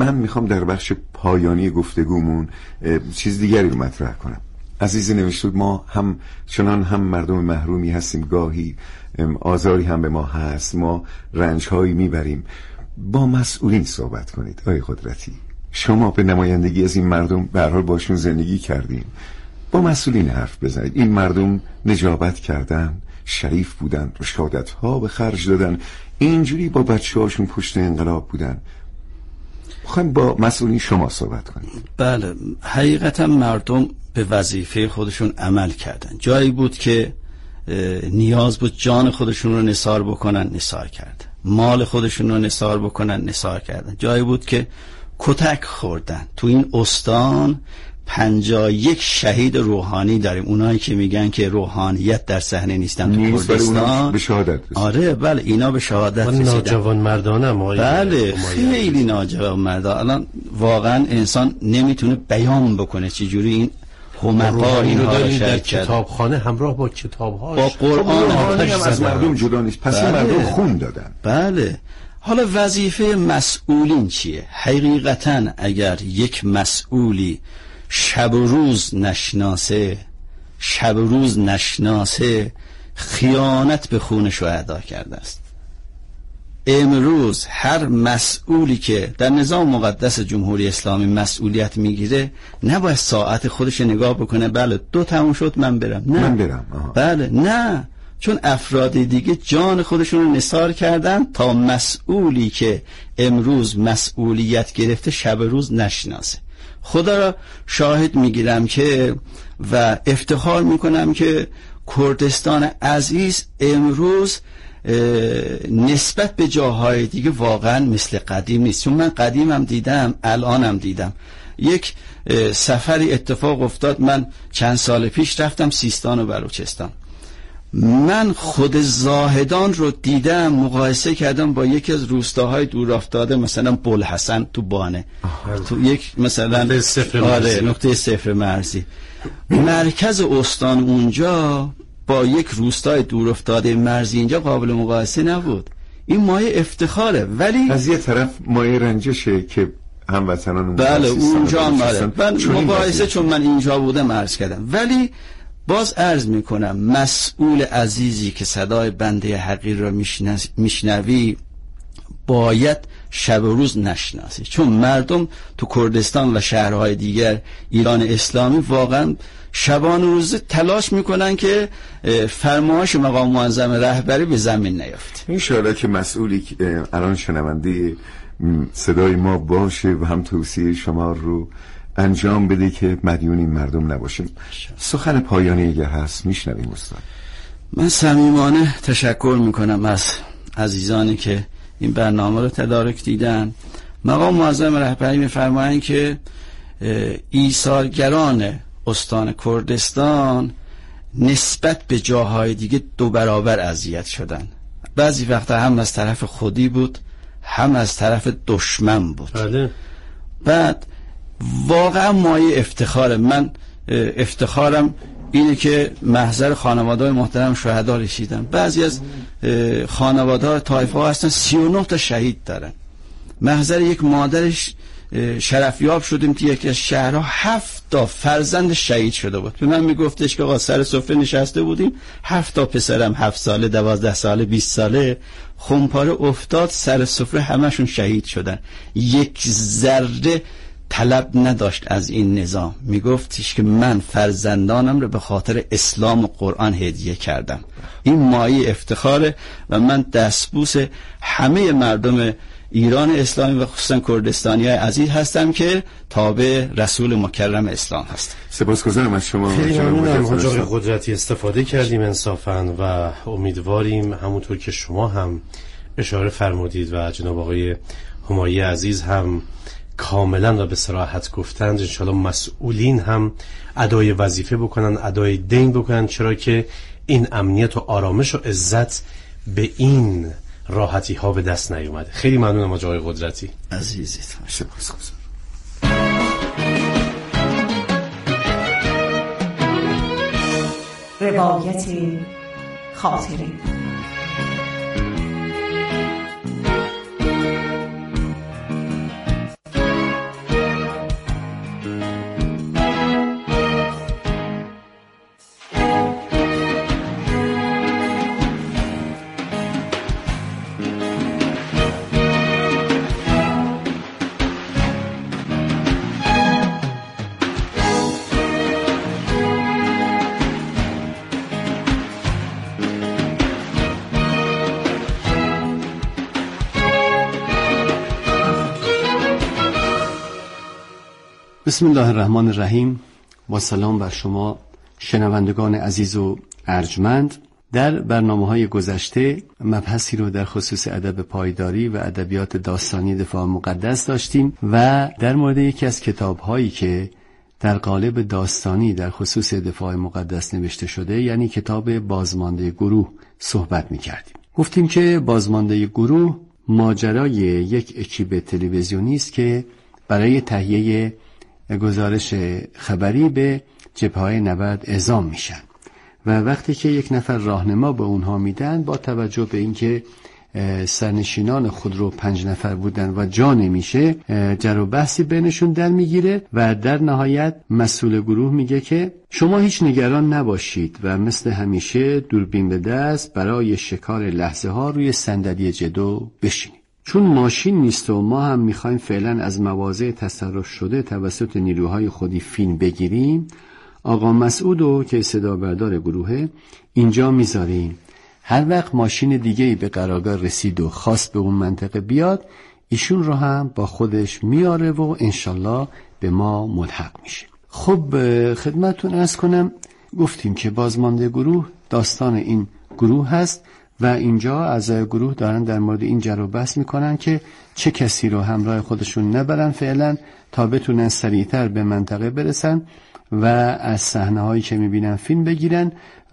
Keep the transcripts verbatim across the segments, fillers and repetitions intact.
من میخوام در بخش پایانی گفتگومون چیز دیگری رو مطرح کنم. عزیزی نوشتود ما هم چنان هم مردم محرومی هستیم، گاهی آزاری هم به ما هست، ما رنجهایی میبریم. با مسئولین صحبت کنید. آقای قدرتی، شما به نمایندگی از این مردم به هر حال باشون زندگی کردین، با مسئولین حرف بزنید. این مردم نجابت کردن، شریف بودن، شهادت ها به خرج دادن، اینجوری با بچه هاشون پشت انقلاب بودن. میخوایم با مسئولین شما صحبت کنید. بله، حقیقتا مردم به وظیفه خودشون عمل کردن. جایی بود که نیاز بود جان خودشون رو نثار بکنن، نثار کردن. مال خودشون رو نثار بکنن، نثار کردن. جایی بود که کتک خوردن. تو این استان پنجاه و یک شهید روحانی داریم. اونایی که میگن که روحانیت در صحنه نیستن تو کردستان به شهادت رسید. آره بله، اینا به شهادت رسیدن. ناجوان مردانه ما بله، خیلی ناجوان مردانه. الان واقعا انسان نمیتونه بیان بکنه چجوری این همقا اینها رو در کتابخانه همراه با کتاب‌هاش با قرآن هم از مردم جدا نیست. پس بله. مردم خون دادن. بله. حالا وظیفه مسئولین چیه؟ حقیقتا اگر یک مسئولی شب و روز نشناسه شب و روز نشناسه خیانت به خون شهدا کرده است. امروز هر مسئولی که در نظام مقدس جمهوری اسلامی مسئولیت میگیره نباید ساعت خودش نگاه بکنه بله دو تموم شد من برم. نه من برم. آها. بله نه، چون افراد دیگه جان خودشون رو نثار کردن تا مسئولی که امروز مسئولیت گرفته شب روز نشناسه. خدا را شاهد میگیرم که و افتخار میکنم که کردستان عزیز امروز نسبت به جاهای دیگه واقعا مثل قدیم نیست. چون من قدیمم دیدم، الانم دیدم. یک سفری اتفاق افتاد، من چند سال پیش رفتم سیستان و بلوچستان. من خود زاهدان رو دیدم، مقایسه کردم با یکی از روستاهای دور افتاده مثلا بوالحسن تو بانه، تو یک مثلا نقطه صفر آره مرزی. نقطه صفر مرزی. مرکز استان اونجا با یک روستای دور افتاده مرزی اینجا قابل مقایسه نبود. این مایه افتخاره، ولی از یه طرف مایه رنجشه که هموطنان بله اونجا هم من مقایسه چون من اینجا بودم عرض کردم. ولی باز عرض میکنم مسئول عزیزی که صدای بنده حقیر را میشنوی باید شب و روز نشناسی، چون مردم تو کردستان و شهرهای دیگر ایران اسلامی واقعا شبان و روز تلاش میکنن که فرمایش مقام معظم رهبری به زمین نیافت. این شاید که مسئولی که الان شنونده صدای ما باشه و هم توصیه شما رو انجام بده که مدیون این مردم نباشیم. سخن پایانی اگه هست میشنویم استاد. من صمیمانه تشکر میکنم از عزیزانی که این برنامه رو تدارک دیدن. مقام معظم رهبری میفرمایند که ایثارگران استان کردستان نسبت به جاهای دیگه دو برابر اذیت شدن. بعضی وقتا هم از طرف خودی بود هم از طرف دشمن بود. بله. بعد واقعا مایه افتخاره. من افتخارم اینه که محضر خانواده‌های محترم شهدا رسیدم. بعضی از خانواده‌ها طایفه ها هستن سی و نه تا شهید دارن. محضر یک مادرش شرفیاب شدیم که یکی از شهرها هفت تا فرزند شهید شده بود. به من میگفتش که آقا سر سفره نشسته بودیم هفت تا پسرم هفت ساله دوازده ساله بیست ساله خمپاره افتاد سر سفره همشون شهید شدن. یک ذره طلب نداشت از این نظام. میگفتش که من فرزندانم رو به خاطر اسلام و قرآن هدیه کردم. این مایه افتخاره و من دستبوس همه مردم ایران اسلامی و خصوصا کردستانی های عزیز هستم که تابع رسول مکرم اسلام هست. سپاسگزارم از شما. خیلی ممنونم حاج آقای قدرتی، استفاده کردیم انصافا و امیدواریم همونطور که شما هم اشاره فرمودید و جناب آقای همایی عزیز هم کاملا و به صراحت گفتند، انشاءالله مسئولین هم ادای وظیفه بکنن، ادای دین بکنن، چرا که این امنیت و آرامش و عزت به این راحتی ها به دست نیومده. خیلی ممنونم حاج آقای قدرتی عزیزید. سپاسگزارم. روایت خاطره. بسم الله الرحمن الرحیم. با سلام بر شما شنوندگان عزیز و ارجمند. در برنامه‌های گذشته مبحثی رو در خصوص ادب پایداری و ادبیات داستانی دفاع مقدس داشتیم و در مورد یکی از کتاب‌هایی که در قالب داستانی در خصوص دفاع مقدس نوشته شده، یعنی کتاب بازمانده گروه، صحبت می‌کردیم. گفتیم که بازمانده گروه ماجرای یک اکیپ تلویزیونی است که برای تهیه گزارش خبری به جبهه‌های نبرد اعزام میشن و وقتی که یک نفر راهنما به اونها میدن، با توجه به اینکه سرنشینان خودرو پنج نفر بودن و جا نمیشه، جر و بحثی بینشون در میگیره و در نهایت مسئول گروه میگه که شما هیچ نگران نباشید و مثل همیشه دوربین به دست برای شکار لحظه ها روی صندلی جلو بشینید. چون ماشین نیست و ما هم میخوایم فعلا از مواضع تصرف شده توسط نیروهای خودی فیلم بگیریم، آقا مسعودو که صدا بردار گروهه اینجا میذاریم. هر وقت ماشین دیگه‌ای به قرارگاه رسید و خواست به اون منطقه بیاد، ایشون رو هم با خودش میاره و انشالله به ما ملحق میشه. خب خدمتتون عرض کنم، گفتیم که بازمانده گروه داستان این گروه هست و اینجا از گروه دارن در مورد این جر و بحث میکنن که چه کسی رو همراه خودشون نبرن فعلا تا بتونن سریعتر به منطقه برسن و از صحنه‌هایی که میبینن فیلم بگیرن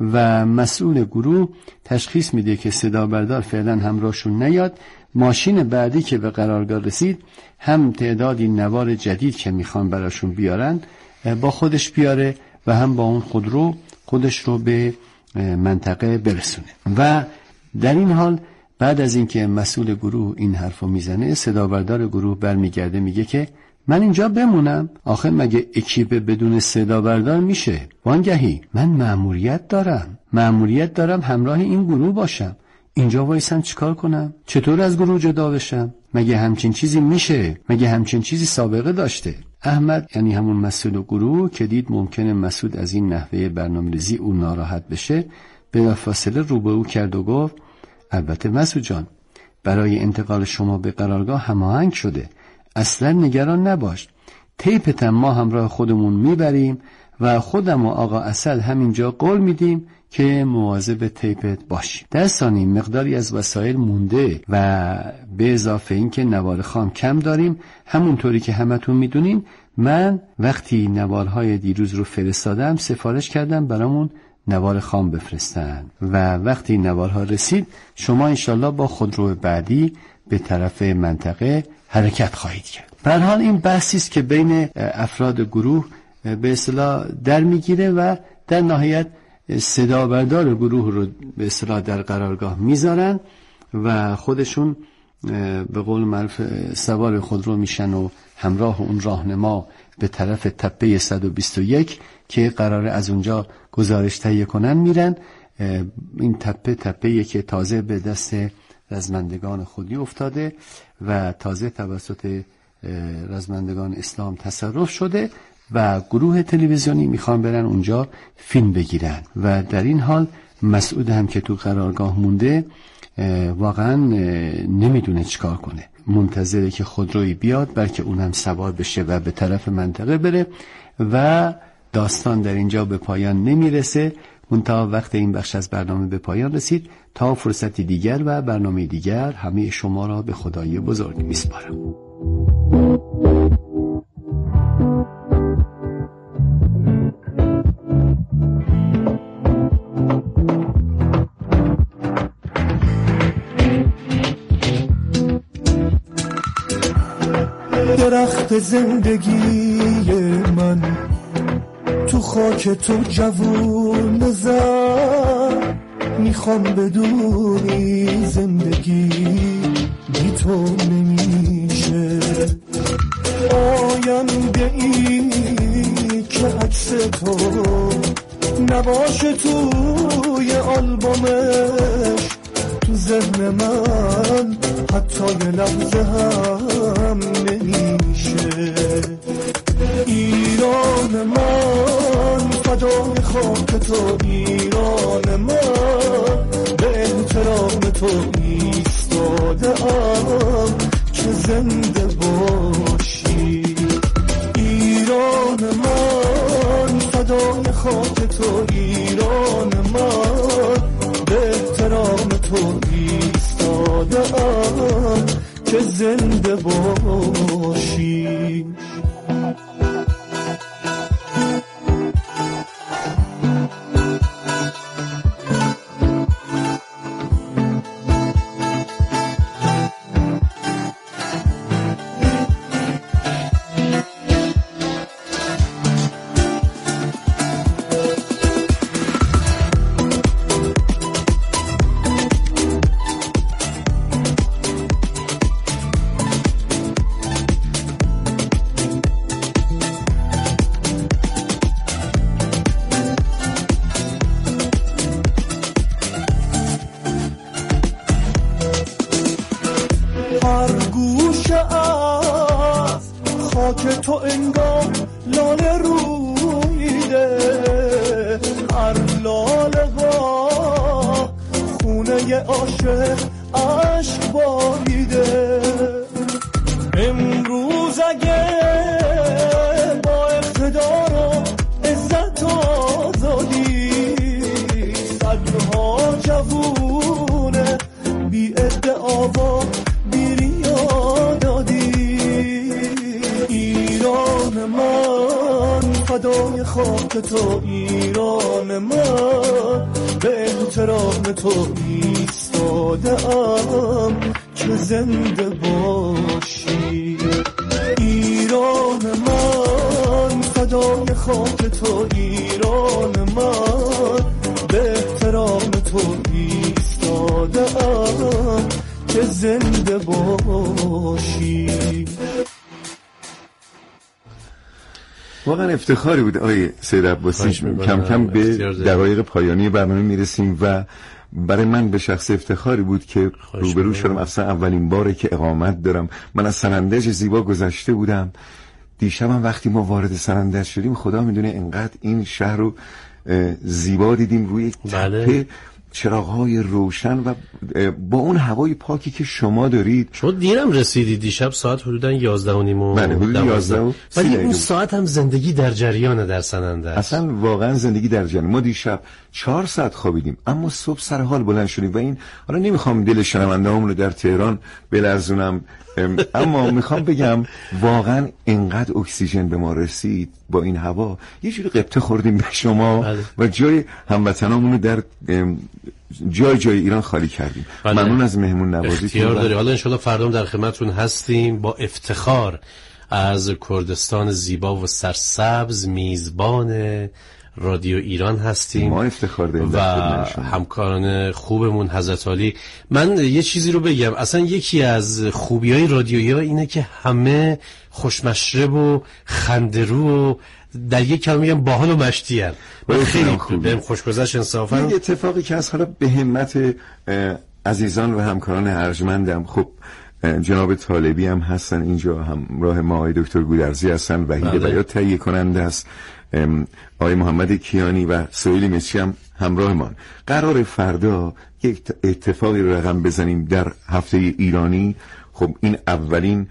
و مسئول گروه تشخیص میده که صدا بردار فعلا همراهشون نیاد. ماشین بعدی که به قرارگاه رسید هم تعدادی نوار جدید که میخوان براشون بیارن با خودش بیاره و هم با اون خودرو خودش رو به منطقه برسونه. و در این حال بعد از اینکه مسئول گروه این حرفو میزنه، صدا بردار گروه برمیگرده میگه که من اینجا بمونم؟ آخه مگه اکیپ بدون صدا بردار میشه؟ وانگهی من مأموریت دارم مأموریت دارم همراه این گروه باشم. اینجا وایسم چیکار کنم؟ چطور از گروه جدا بشم؟ مگه همچین چیزی میشه؟ مگه همچین چیزی سابقه داشته؟ احمد، یعنی همون مسئول گروه که دید ممکنه مسعود از این نحوه برنامه‌ریزی او ناراحت بشه، بلافاصله رو به او کرد و گفت البته مسعود جان، برای انتقال شما به قرارگاه هماهنگ شده، اصلا نگران نباش. تیپت ما همراه خودمون میبریم و خودم و آقا اسد همینجا قول میدیم که مواظب تیپت باشیم. در ثانی مقداری از وسایل مونده و به اضافه این که نوار خام کم داریم، همونطوری که همتون میدونین من وقتی نوارهای دیروز رو فرستادم سفارش کردم برامون نوار خام بفرستن و وقتی نوارها رسید شما انشالله با خودرو بعدی به طرف منطقه حرکت خواهید کرد. به هر حال این بحثی است که بین افراد گروه به اصطلاح در میگیره و در نهایت صدا بردار گروه رو به اصطلاح در قرارگاه میذارن و خودشون به قول معروف سوار خودرو میشن و همراه اون راهنما به طرف تپه صد و بیست و یک که قراره از اونجا گزارش تهیه کنن میرن. این تپه تپه‌ای که تازه به دست رزمندگان خودی افتاده و تازه توسط رزمندگان اسلام تصرف شده و گروه تلویزیونی میخوان برن اونجا فیلم بگیرن و در این حال مسعود هم که تو قرارگاه مونده واقعا نمیدونه چیکار کنه، منتظره که خودرویی بیاد بلکه اونم سوار بشه و به طرف منطقه بره و داستان در اینجا به پایان نمیرسه. منتها وقت این بخش از برنامه به پایان رسید. تا فرصتی دیگر و برنامه دیگر همه شما را به خدای بزرگ میسپارم. درخت زندگی من تو خاک تو جوون زد، میخوام بدونی زندگی بی تو نمیشه. آینده ای که عکس تو نباشه توی آلبومش، تو ذهن من حتی یه لحظه هم نمیشه. ایران من فدای خاک تو، ایران من به احترام تو ایستاده‌ام که زنده باشی. ایران خاک تو انگار لاله رویده، هر لاله با خونه عاشق عشق باریده. امروز اگه با اقتدار و عزت و آزادی صدها جوونه بی ادعا و بی ریا دادی، ایران من فدای خاک تو، ایران من به احترام تو ایستاده‌ام که زنده باشی. ایران من فدای خاک تو، ایران من به احترام تو ایستاده‌ام که زنده باشی. واقعا افتخاری بود آقای سید عباسی. کم کم به دقایق پایانی برنامه میرسیم و برای من به شخص افتخاری بود که روبرو شدم. اصلا اولین باره که اقامت دارم. من از سنندج زیبا گذشته بودم. دیشبم وقتی ما وارد سنندج شدیم خدا میدونه انقدر این شهر رو زیبا دیدیم، روی تپه چراغ‌های روشن و با اون هوای پاکی که شما دارید. شما دیرم رسیدید دیشب، ساعت حدوداً یازده و نیم. بله حدود یازده و ولی اون ساعت هم زندگی در جریانه در سنندج. اصلا واقعا زندگی در جریان. ما دیشب چهار ساعت خوابیدیم اما صبح سر حال بلند شدیم و این حالا نمیخوام دل شنونده‌هامون رو در تهران بلرزونم، اما میخوام بگم واقعا انقدر اکسیژن به ما رسید با این هوا، یه جوری قبطه خوردیم به شما بله. و جای هموطنامون رو در جای جای ایران خالی کردیم. بله. ممنون از مهمون نوازیتون. اختیار داری. حالا انشالله فردا در خدمتتون هستیم با افتخار از کردستان زیبا و سرسبز میزبان رادیو ایران هستیم. ما افتخار داریم و همکاران خوبمون حضرت علی. من یه چیزی رو بگم، اصلا یکی از خوبیای رادیویی اینه که همه خوشمشرب و خنده‌رو و در یک کلمه میگم باحال و مشتی ان. خیلی بهم خوشگذشت انصافا. این اتفاقی که از حالا به همت عزیزان و همکاران ارجمندم، خب جناب طالبی هم هستن اینجا، همراه ما آقای دکتر گودرزی هستن، وحید بیات تهیه کننده است، آقای محمد کیانی و سهیل مصری هم همراهمان. قرار فردا یک اتفاقی رو رقم بزنیم در هفته ایرانی. خب این اولین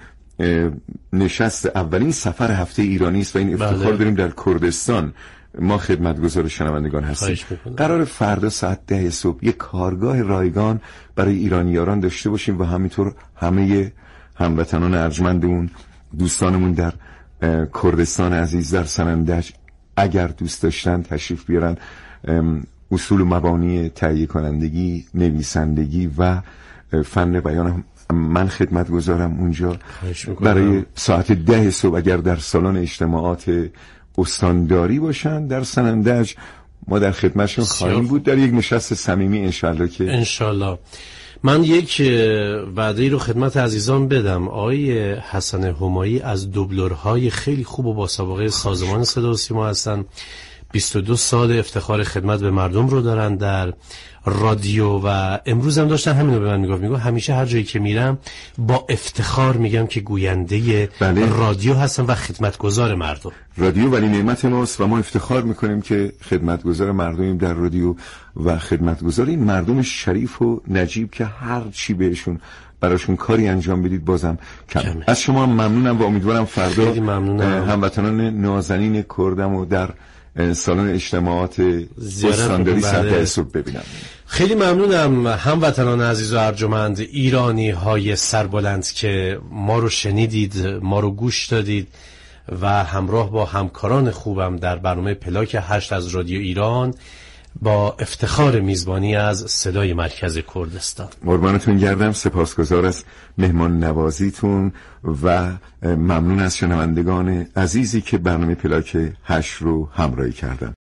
نشست، اولین سفر هفته ایرانی است و این افتخار بله. داریم در کردستان ما خدمتگزار شنوندگان هستیم. قرار فردا ساعت ده صبح یک کارگاه رایگان برای ایرانیان داشته باشیم و همینطور همه هموطنان ارجمندمون، دوستانمون در کردستان عزیز در سنندج اگر دوست داشتن تشریف بیارن. اصول و مبانی تهیه کنندگی، نویسندگی و فن بیان من خدمت گذارم اونجا برای ساعت ده صبح. اگر در سالن اجتماعات استانداری باشن در سنندج ما در خدمتشون خواهیم بود در یک نشست صمیمی انشالله که انشالله. من یک وعده رو خدمت عزیزان بدم. آقای حسن همایی از دوبلورهای خیلی خوب و با سابقه سازمان صدا و سیما هستن. بیست و دو سال افتخار خدمت به مردم رو دارن در رادیو و امروز هم داشتن همین رو به من میگفت. میگفت همیشه هر جایی که میرم با افتخار میگم که گوینده بله. رادیو هستم و خدمتگزار مردم. رادیو ولی نعمت ماست و ما افتخار میکنیم که خدمتگزار مردمیم در رادیو و خدمتگزار این مردم شریف و نجیب که هر چی بهشون براشون کاری انجام بدید بازم کم. کمه. از شما ممنونم و امیدوارم فردا هموطنان نازنین کردم و در سالن اجتماعات استانداری ساعت صبح ببینم. خیلی ممنونم هموطنان عزیز و ارجمند، ایرانی های سربلند که ما رو شنیدید، ما رو گوش دادید و همراه با همکاران خوبم در برنامه پلاک هشت از رادیو ایران با افتخار میزبانی از صدای مرکز کردستان. قربانتون گردم، سپاسگزار از مهمان نوازیتون و ممنون از شنوندگان عزیزی که برنامه پلاک هشت رو همراهی کردن.